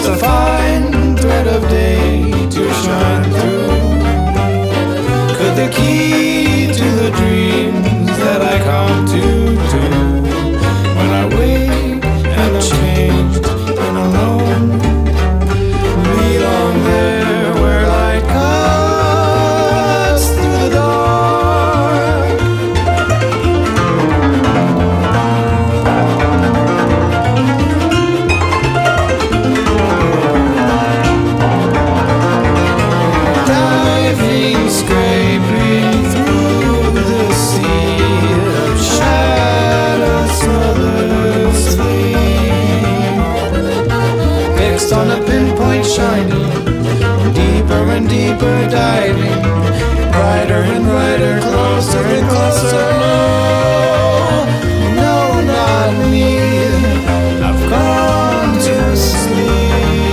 just a fine thread of day to shine through. Could the key to the dreams that I come to when I wake and I'm changed and alone, belong there where light cuts through the dark. Diving, scraping through the sea of shadows smotherlessly, fixed on a pinpoint shining, deeper and deeper diving, brighter and brighter, closer and closer. No, no, not me, I've gone to sleep.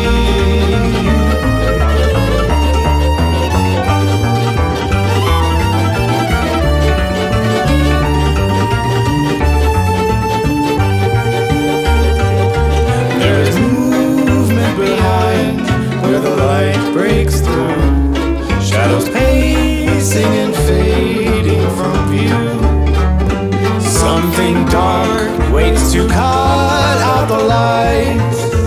There's movement behind where the light breaks through, shadows pacing and fading from view. Something dark waits to cut out the light.